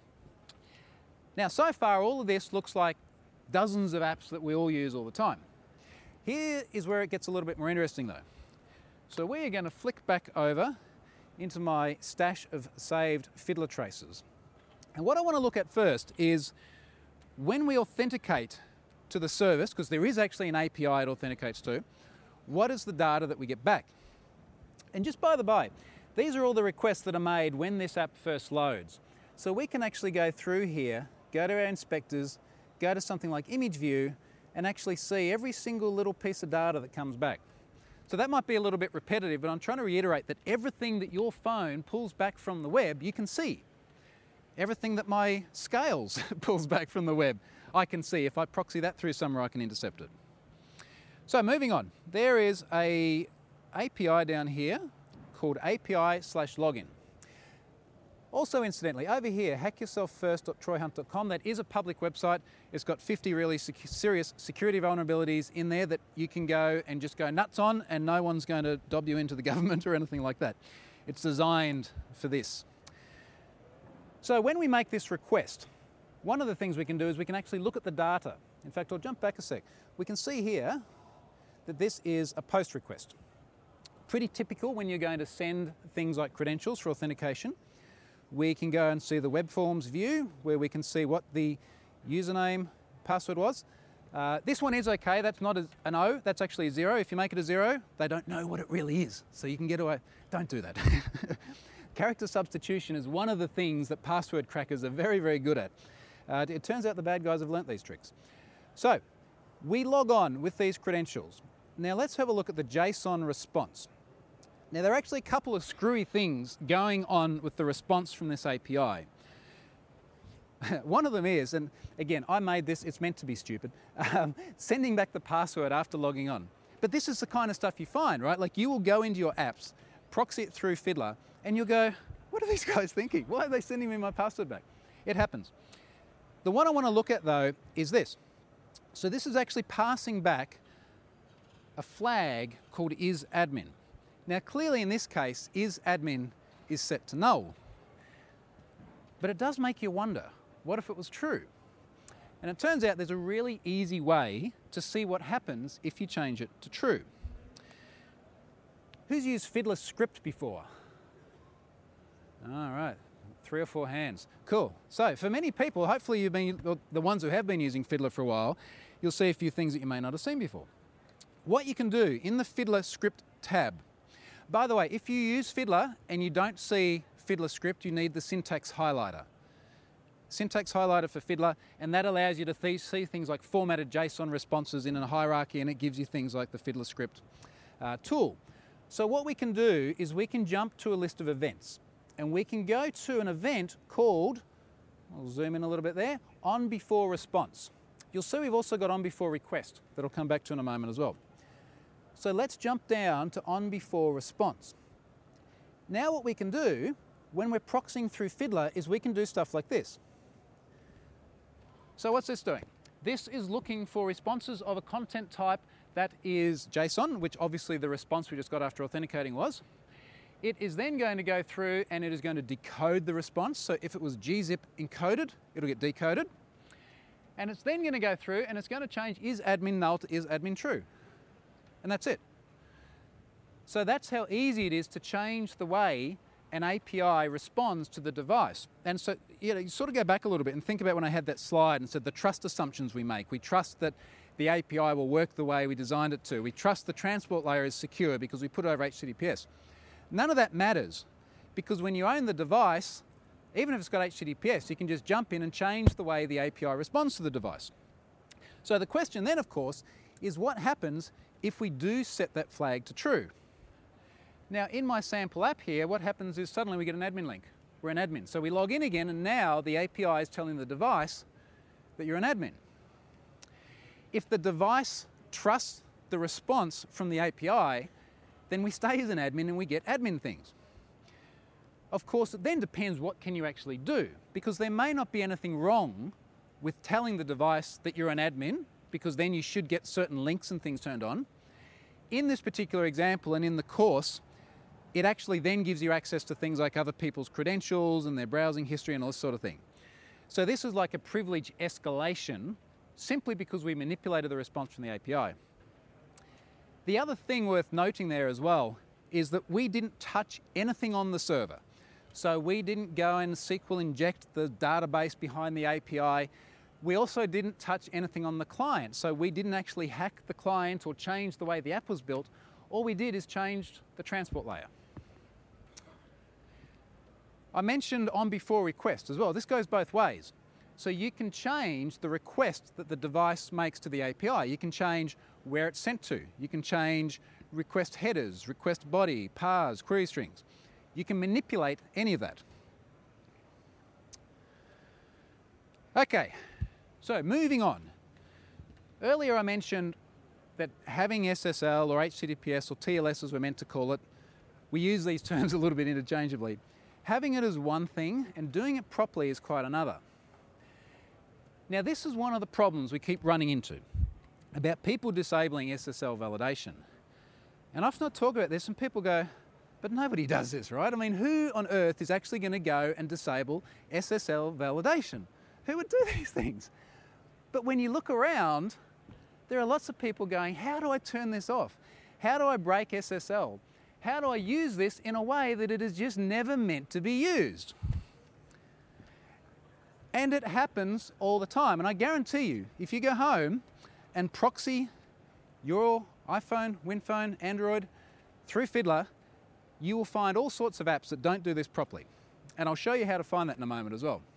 Now, so far, all of this looks like dozens of apps that we all use all the time. Here is where it gets a little bit more interesting though. So we are going to flick back over into my stash of saved Fiddler traces. And what I want to look at first is when we authenticate to the service, because there is actually an API it authenticates to, what is the data that we get back? And just by the by, these are all the requests that are made when this app first loads. So we can actually go through here, go to our inspectors, go to something like image view, and actually see every single little piece of data that comes back. So that might be a little bit repetitive, but I'm trying to reiterate that everything that your phone pulls back from the web, you can see. Everything that my scales pulls back from the web, I can see. If I proxy that through somewhere, I can intercept it. So moving on, there is a API down here called API/login. Also, incidentally, over here, hackyourselffirst.troyhunt.com, that is a public website. It's got 50 really serious security vulnerabilities in there that you can go and just go nuts on, and no one's going to dob you into the government or anything like that. It's designed for this. So when we make this request, one of the things we can do is we can actually look at the data. In fact, I'll jump back a sec. We can see here that this is a post request. Pretty typical when you're going to send things like credentials for authentication. We can go and see the web forms view, where we can see what the username, password was. This one is okay, that's not an O, that's actually a 0. If you make it a 0, they don't know what it really is. So you can get away, don't do that. Character substitution is one of the things that password crackers are very, very good at. It turns out the bad guys have learnt these tricks. So we log on with these credentials. Now let's have a look at the JSON response. Now there are actually a couple of screwy things going on with the response from this API. One of them is, and again, I made this, it's meant to be stupid, sending back the password after logging on. But this is the kind of stuff you find, right? Like you will go into your apps, proxy it through Fiddler, and you'll go, what are these guys thinking? Why are they sending me my password back? It happens. The one I want to look at though is this. So this is actually passing back a flag called isAdmin. Now clearly in this case, isAdmin is set to null. But it does make you wonder, what if it was true? And it turns out there's a really easy way to see what happens if you change it to true. Who's used Fiddler script before? All right, 3 or 4 hands. Cool. So for many people, hopefully you've been, the ones who have been using Fiddler for a while, you'll see a few things that you may not have seen before. What you can do in the Fiddler script tab. By the way, if you use Fiddler and you don't see Fiddler script, you need the syntax highlighter. Syntax highlighter for Fiddler, and that allows you to see things like formatted JSON responses in a hierarchy, and it gives you things like the Fiddler script tool. So what we can do is we can jump to a list of events, and we can go to an event called, I'll zoom in a little bit there, on before response. You'll see we've also got on before request that I'll come back to in a moment as well. So let's jump down to on before response. Now what we can do when we're proxying through Fiddler is we can do stuff like this. So what's this doing? This is looking for responses of a content type that is JSON, which obviously the response we just got after authenticating was. It is then going to go through and it is going to decode the response. So if it was gzip encoded, it'll get decoded. And it's then going to go through and it's going to change isAdmin null to isAdmin true. And that's it. So that's how easy it is to change the way an API responds to the device. And so you sort of go back a little bit and think about when I had that slide and said the trust assumptions we make. We trust that the API will work the way we designed it to. We trust the transport layer is secure because we put it over HTTPS. None of that matters, because when you own the device, even if it's got HTTPS, you can just jump in and change the way the API responds to the device. So the question then, of course, is what happens if we do set that flag to true? Now, in my sample app here, what happens is suddenly we get an admin link. We're an admin. So we log in again, and now the API is telling the device that you're an admin. If the device trusts the response from the API, then we stay as an admin and we get admin things. Of course, it then depends what can you actually do, because there may not be anything wrong with telling the device that you're an admin, because then you should get certain links and things turned on. In this particular example and in the course, it actually then gives you access to things like other people's credentials and their browsing history and all this sort of thing. So this is like a privilege escalation simply because we manipulated the response from the API. The other thing worth noting there as well is that we didn't touch anything on the server. So we didn't go and SQL inject the database behind the API. We also didn't touch anything on the client. So we didn't actually hack the client or change the way the app was built. All we did is change the transport layer. I mentioned on before request as well. This goes both ways. So you can change the request that the device makes to the API. You can change where it's sent to. You can change request headers, request body, parse, query strings. You can manipulate any of that. Okay, so moving on. Earlier I mentioned that having SSL or HTTPS or TLS as we're meant to call it, we use these terms a little bit interchangeably. Having it as one thing and doing it properly is quite another. Now this is one of the problems we keep running into about people disabling SSL validation. And I often talk about this and people go, but nobody does this, right? I mean, who on earth is actually going to go and disable SSL validation? Who would do these things? But when you look around, there are lots of people going, how do I turn this off? How do I break SSL? How do I use this in a way that it is just never meant to be used? And it happens all the time. And I guarantee you, if you go home and proxy your iPhone, WinPhone, Android through Fiddler, you will find all sorts of apps that don't do this properly. And I'll show you how to find that in a moment as well.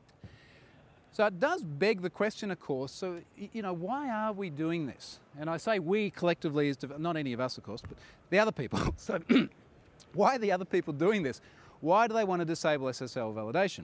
So it does beg the question, of course, so, why are we doing this? And I say we collectively, not any of us, of course, but the other people. So why are the other people doing this? Why do they want to disable SSL validation?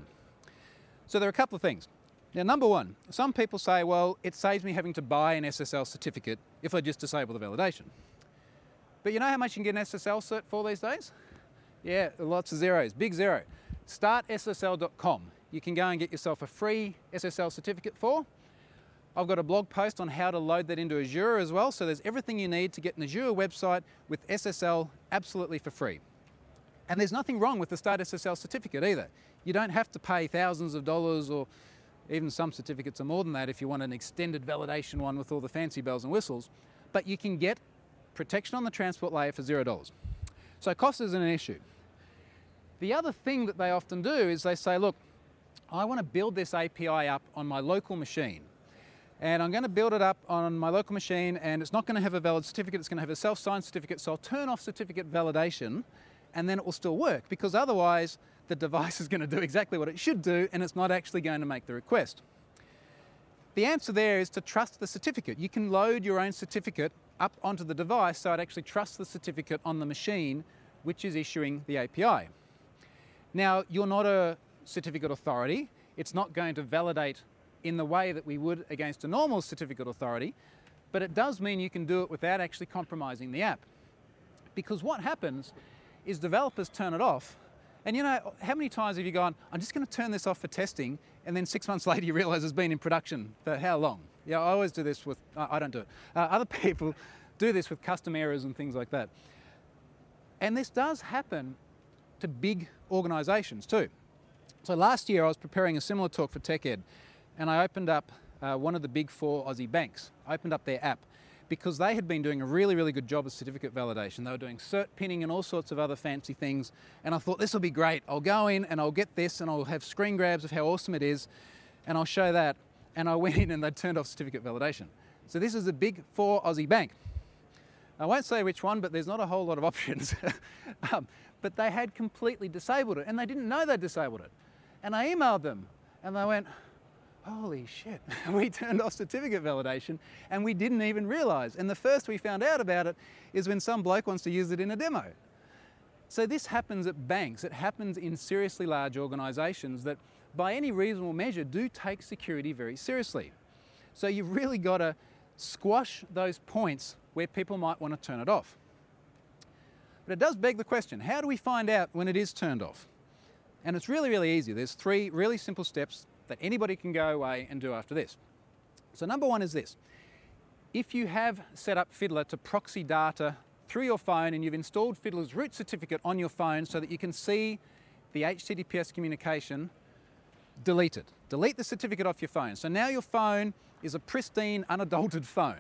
So there are a couple of things. Now, number one, some people say, well, it saves me having to buy an SSL certificate if I just disable the validation. But you know how much you can get an SSL cert for these days? Yeah, lots of zeros, big zero. StartSSL.com. You can go and get yourself a free SSL certificate for. I've got a blog post on how to load that into Azure as well, so there's everything you need to get an Azure website with SSL absolutely for free. And there's nothing wrong with the Start SSL certificate either. You don't have to pay thousands of dollars, or even some certificates are more than that if you want an extended validation one with all the fancy bells and whistles. But you can get protection on the transport layer for $0. So cost isn't an issue. The other thing that they often do is they say, look, I want to build this API up on my local machine. And I'm going to build it up on my local machine, and it's not going to have a valid certificate, it's going to have a self-signed certificate, so I'll turn off certificate validation, and then it will still work, because otherwise the device is going to do exactly what it should do, and it's not actually going to make the request. The answer there is to trust the certificate. You can load your own certificate up onto the device so it actually trusts the certificate on the machine which is issuing the API. Now, you're not a certificate authority. It's not going to validate in the way that we would against a normal certificate authority, but it does mean you can do it without actually compromising the app. Because what happens is developers turn it off, and how many times have you gone, I'm just going to turn this off for testing, and then 6 months later you realise it's been in production for how long? Yeah, I always do this with, I don't do it. Other people do this with custom errors and things like that. And this does happen to big organisations too. So last year I was preparing a similar talk for TechEd, and I opened up one of the big 4 Aussie banks. I opened up their app because they had been doing a really, really good job of certificate validation. They were doing cert pinning and all sorts of other fancy things. And I thought, this will be great. I'll go in and I'll get this and I'll have screen grabs of how awesome it is. And I'll show that. And I went in and they turned off certificate validation. So this is a big 4 Aussie bank. I won't say which one, but there's not a whole lot of options. But they had completely disabled it and they didn't know they'd disabled it. And I emailed them and they went, holy shit, we turned off certificate validation and we didn't even realise. And the first we found out about it is when some bloke wants to use it in a demo. So this happens at banks, it happens in seriously large organisations that by any reasonable measure do take security very seriously. So you've really got to squash those points where people might want to turn it off. But it does beg the question, how do we find out when it is turned off? And it's really, really easy. There's 3 really simple steps that anybody can go away and do after this. So number 1 is this. If you have set up Fiddler to proxy data through your phone and you've installed Fiddler's root certificate on your phone so that you can see the HTTPS communication, delete it. Delete the certificate off your phone. So now your phone is a pristine, unadulterated phone.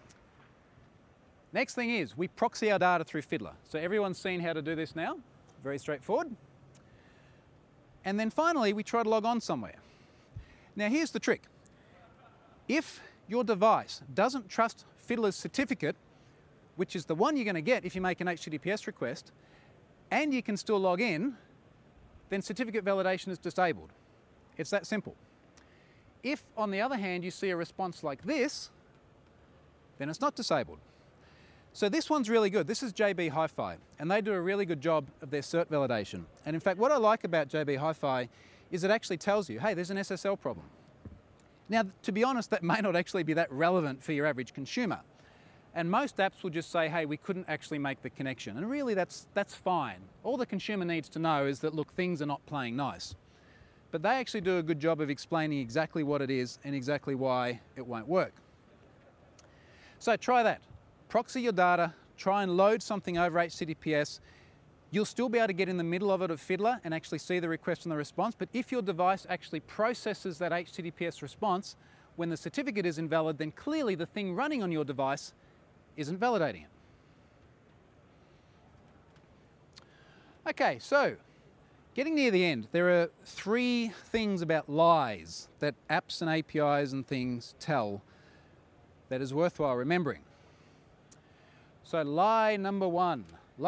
Next thing is, we proxy our data through Fiddler. So everyone's seen how to do this now. Very straightforward. And then finally, we try to log on somewhere. Now here's the trick. If your device doesn't trust Fiddler's certificate, which is the one you're going to get if you make an HTTPS request, and you can still log in, then certificate validation is disabled. It's that simple. If, on the other hand, you see a response like this, then it's not disabled. So this one's really good. This is JB Hi-Fi, and they do a really good job of their cert validation. And in fact, what I like about JB Hi-Fi is it actually tells you, hey, there's an SSL problem. Now, to be honest, that may not actually be that relevant for your average consumer. And most apps will just say, hey, we couldn't actually make the connection. And really, that's fine. All the consumer needs to know is that, look, things are not playing nice. But they actually do a good job of explaining exactly what it is and exactly why it won't work. So try that. Proxy your data, try and load something over HTTPS. You'll still be able to get in the middle of it at Fiddler and actually see the request and the response, but if your device actually processes that HTTPS response when the certificate is invalid, then clearly the thing running on your device isn't validating it. Okay, so getting near the end, there are 3 things about lies that apps and APIs and things tell that is worthwhile remembering. So lie number one,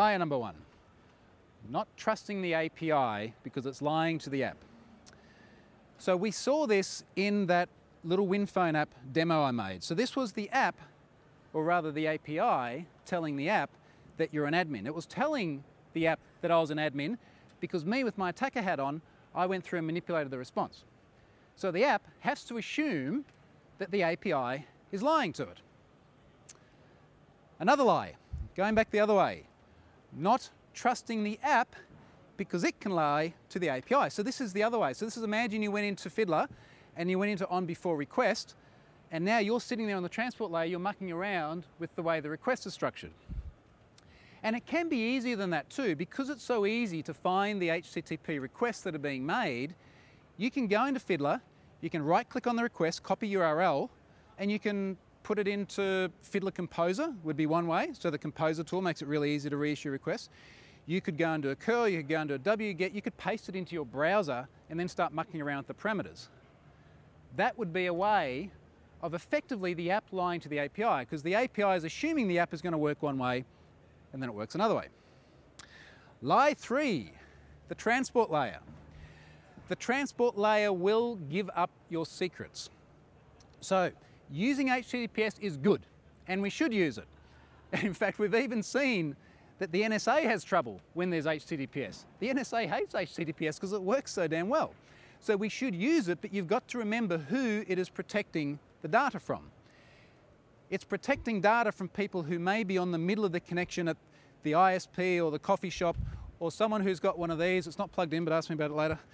not trusting the API because it's lying to the app. So we saw this in that little WinPhone app demo I made. So this was the app, or rather the API, telling the app that you're an admin. It was telling the app that I was an admin because me with my attacker hat on, I went through and manipulated the response. So the app has to assume that the API is lying to it. Another lie, going back the other way, not trusting the app because it can lie to the API. So this is the other way. So this is, imagine you went into Fiddler and you went into on before request, and now you're sitting there on the transport layer, you're mucking around with the way the request is structured. And it can be easier than that too, because it's so easy to find the HTTP requests that are being made. You can go into Fiddler, you can right click on the request, copy URL, and you can put it into Fiddler Composer, would be one way. So the Composer tool makes it really easy to reissue requests. You could go into a curl, you could go into a wget, you could paste it into your browser and then start mucking around with the parameters. That would be a way of effectively the app lying to the API, because the API is assuming the app is going to work one way and then it works another way. Lie 3, the transport layer. The transport layer will give up your secrets. So using HTTPS is good, and we should use it. In fact, we've even seen that the NSA has trouble when there's HTTPS. The NSA hates HTTPS because it works so damn well. So we should use it, but you've got to remember who it is protecting the data from. It's protecting data from people who may be on the middle of the connection at the ISP or the coffee shop, or someone who's got one of these. It's not plugged in, but ask me about it later.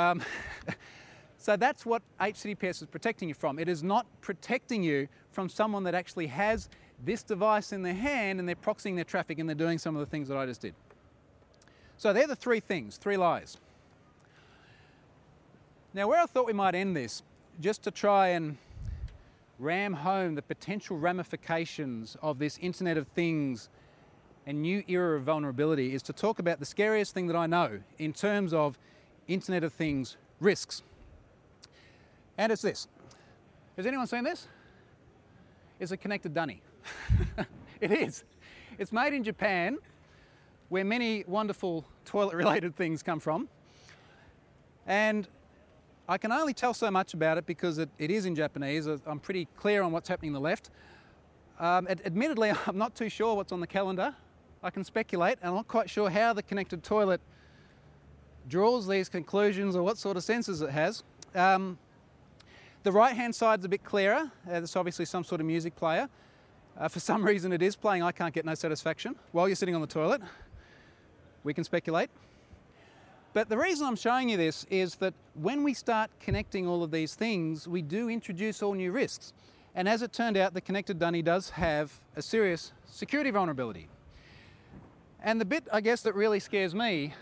So that's what HTTPS is protecting you from. It is not protecting you from someone that actually has this device in their hand and they're proxying their traffic and they're doing some of the things that I just did. So they're the 3 things, 3 lies. Now where I thought we might end this, just to try and ram home the potential ramifications of this Internet of Things and new era of vulnerability is to talk about the scariest thing that I know in terms of Internet of Things risks. And it's this. Has anyone seen this? It's a connected dunny. It is. It's made in Japan, where many wonderful toilet-related things come from. And I can only tell so much about it because it is in Japanese. I'm pretty clear on what's happening on the left. Admittedly, I'm not too sure what's on the calendar. I can speculate, and I'm not quite sure how the connected toilet draws these conclusions or what sort of sensors it has. The right-hand side's a bit clearer. There's obviously some sort of music player. For some reason it is playing I Can't Get No Satisfaction while you're sitting on the toilet. We can speculate. But the reason I'm showing you this is that when we start connecting all of these things, we do introduce all new risks. And as it turned out, the connected dunny does have a serious security vulnerability. And the bit, I guess, that really scares me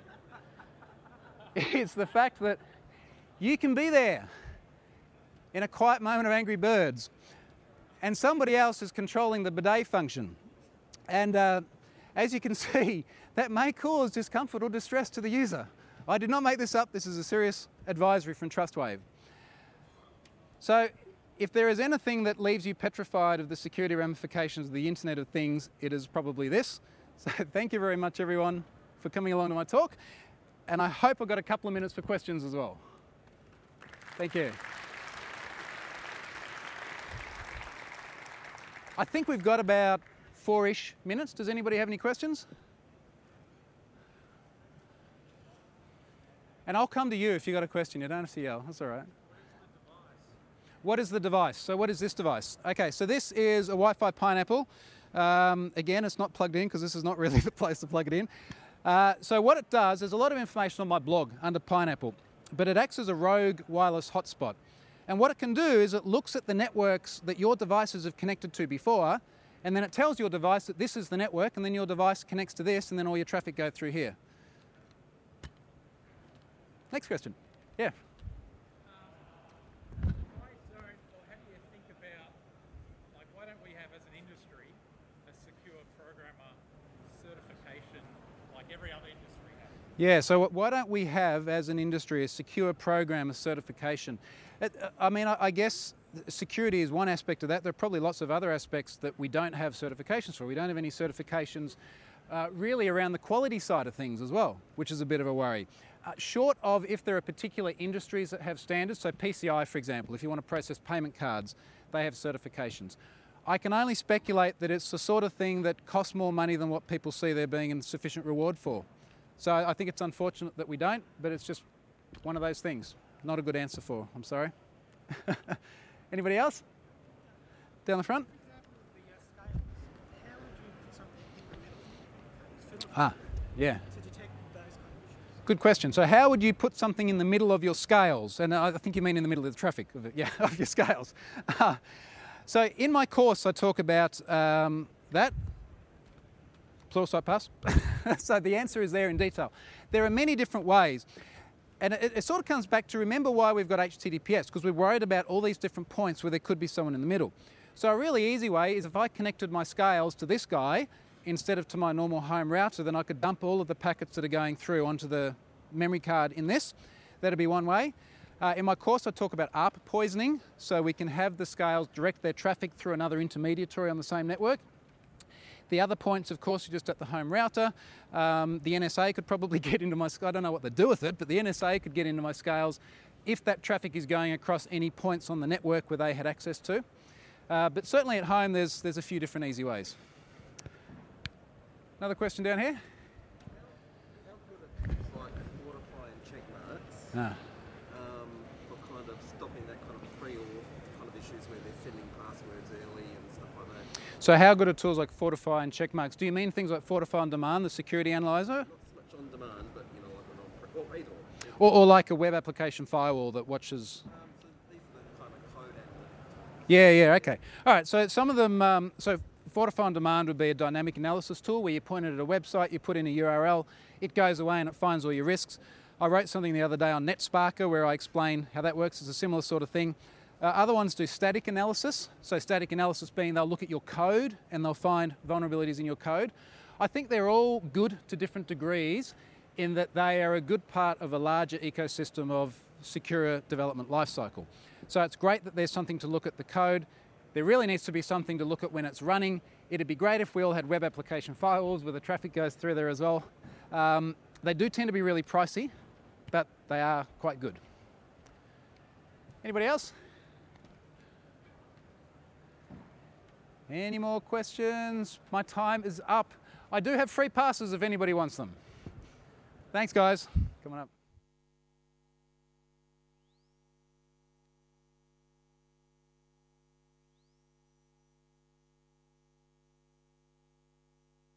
is the fact that you can be there in a quiet moment of Angry Birds and somebody else is controlling the bidet function. And as you can see, that may cause discomfort or distress to the user. I did not make this up. This is a serious advisory from Trustwave. So if there is anything that leaves you petrified of the security ramifications of the Internet of Things, it is probably this. So thank you very much, everyone, for coming along to my talk. And I hope I've got a couple of minutes for questions as well. Thank you. I think we've got about 4-ish minutes. Does anybody have any questions? And I'll come to you if you've got a question. You don't have to yell. That's all right. What is the device? So what is this device? Okay, so this is a Wi-Fi Pineapple. Again, it's not plugged in because this is not really the place to plug it in. So what it does, there's a lot of information on my blog under Pineapple, but it acts as a rogue wireless hotspot. And what it can do is it looks at the networks that your devices have connected to before, and then it tells your device that this is the network, and then your device connects to this, and then all your traffic goes through here. Next question. Yeah. Why don't we have, as an industry, a secure programmer certification like every other industry has? Yeah, so why don't we have, as an industry, a secure programmer certification? I guess security is one aspect of that. There are probably lots of other aspects that we don't have certifications for. We don't have any certifications really around the quality side of things as well, which is a bit of a worry. Short of if there are particular industries that have standards, so PCI, for example, if you want to process payment cards, they have certifications. I can only speculate that it's the sort of thing that costs more money than what people see there being sufficient reward for. So I think it's unfortunate that we don't, but it's just one of those things. Not a good answer for, I'm sorry. Anybody else? Down the front? Yeah. Good question. So how would you put something in the middle of your scales? And I think you mean in the middle of the traffic, of your scales. So in my course, I talk about that. Pluralsight pass. So the answer is there in detail. There are many different ways. And it sort of comes back to remember why we've got HTTPS, because we're worried about all these different points where there could be someone in the middle. So a really easy way is if I connected my scales to this guy instead of to my normal home router, then I could dump all of the packets that are going through onto the memory card in this. That'd be one way. In my course, I talk about ARP poisoning, so we can have the scales direct their traffic through another intermediary on the same network. The other points, of course, are just at the home router. The NSA could probably get into my scales. I don't know what they do with it, but the NSA could get into my scales if that traffic is going across any points on the network where they had access to. But certainly at home, there's a few different easy ways. Another question down here? How good at things like Fortify and check marks for kind of stopping that kind of pre-auth kind of issues where they're sending passwords early and stuff like that? So how good are tools like Fortify and Checkmarks? Do you mean things like Fortify on Demand, the security analyzer? Not so much on demand, but like on either. Or like a web application firewall that watches... So these are the kind of code analytics. Yeah, okay. All right, so some of them... So Fortify on Demand would be a dynamic analysis tool where you point it at a website, you put in a URL, it goes away and it finds all your risks. I wrote something the other day on NetSparker where I explain how that works. It's a similar sort of thing. Other ones do static analysis. So static analysis being they'll look at your code and they'll find vulnerabilities in your code. I think they're all good to different degrees in that they are a good part of a larger ecosystem of secure development lifecycle. So it's great that there's something to look at the code. There really needs to be something to look at when it's running. It'd be great if we all had web application firewalls where the traffic goes through there as well. They do tend to be really pricey, but they are quite good. Anybody else? Any more questions? My time is up. I do have free passes if anybody wants them. Thanks, guys. Coming up.